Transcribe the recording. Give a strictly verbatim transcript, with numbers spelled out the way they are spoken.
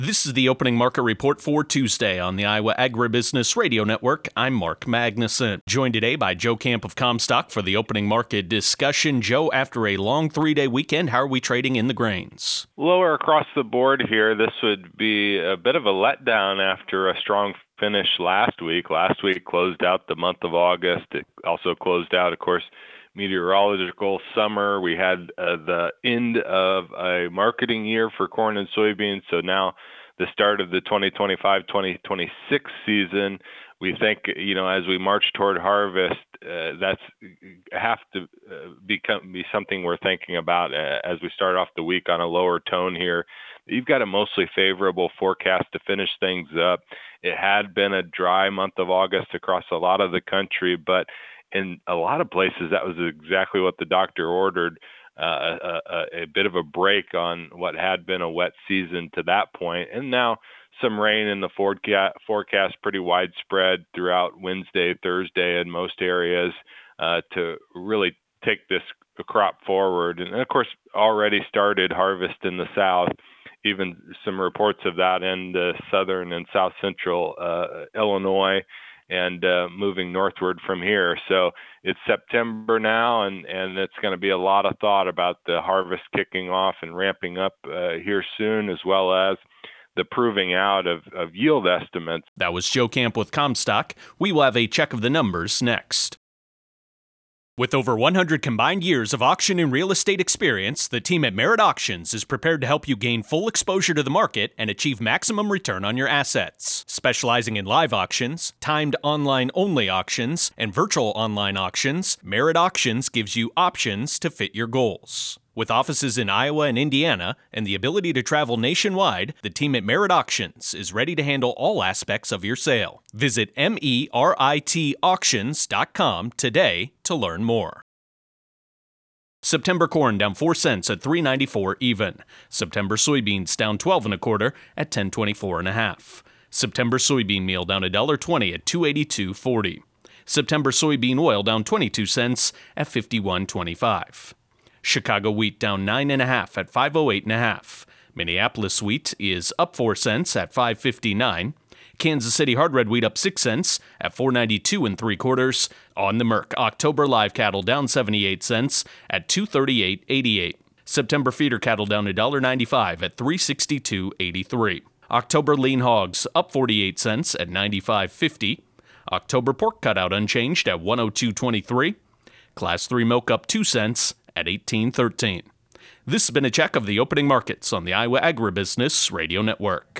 This is the opening market report for Tuesday on the Iowa Agribusiness Radio Network. I'm Mark Magnuson, joined today by Joe Camp of Comstock for the opening market discussion. Joe, after a long three-day weekend, how are we trading in the grains? Lower across the board here. This would be a bit of a letdown after a strong finish last week. Last week closed out the month of August. It also closed out, of course, meteorological summer. We had uh, the end of a marketing year for corn and soybeans. So now the start of the twenty twenty-five twenty twenty-six season. We think, you know, as we march toward harvest, uh, that's have to uh, become be something we're thinking about uh, as we start off the week on a lower tone here. You've got a mostly favorable forecast to finish things up. It had been a dry month of August across a lot of the country, but in a lot of places, that was exactly what the doctor ordered, uh, a, a, a bit of a break on what had been a wet season to that point. And now some rain in the forecast, forecast pretty widespread throughout Wednesday, Thursday in most areas uh, to really take this crop forward. And, of course, already started harvest in the south. Even some reports of that in the southern and south central uh, Illinois. And uh, moving northward from here. So it's September now, and, and it's going to be a lot of thought about the harvest kicking off and ramping up uh, here soon, as well as the proving out of, of yield estimates. That was Joe Camp with Comstock. We will have a check of the numbers next. With over one hundred combined years of auction and real estate experience, the team at Merit Auctions is prepared to help you gain full exposure to the market and achieve maximum return on your assets. Specializing in live auctions, timed online-only auctions, and virtual online auctions, Merit Auctions gives you options to fit your goals. With offices in Iowa and Indiana and the ability to travel nationwide, the team at Merit Auctions is ready to handle all aspects of your sale. Visit merit auctions dot com today to learn more. September corn down four cents at three ninety-four even. September soybeans down twelve and a quarter at ten twenty-four and a half. September soybean meal down one dollar twenty at two eighty-two forty. September soybean oil down twenty-two cents at fifty-one twenty-five. Chicago wheat down nine and a half at five oh eight and a half. Minneapolis wheat is up four cents at five fifty-nine. Kansas City hard red wheat up six cents at four ninety-two and three quarters. On the Merc, October live cattle down seventy-eight cents at two thirty-eight eighty-eight. September feeder cattle down one dollar ninety-five at three sixty-two eighty-three. October lean hogs up forty-eight cents at ninety-five fifty. October pork cutout unchanged at one oh two twenty-three. Class three milk up two cents at eighteen thirteen. This has been a check of the opening markets on the Iowa Agribusiness Radio Network.